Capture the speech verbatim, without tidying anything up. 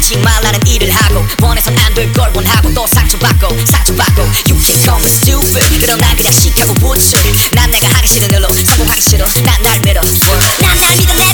하지 말라는 일을 하고 원해선 안 될 걸 원하고 또 상처받고 상처받고 You can call me stupid 그럼 난 그냥 시카고 붙여 난 내가 하기 싫은 일로 성공하기 싫어 난 날 믿어 난 날 믿어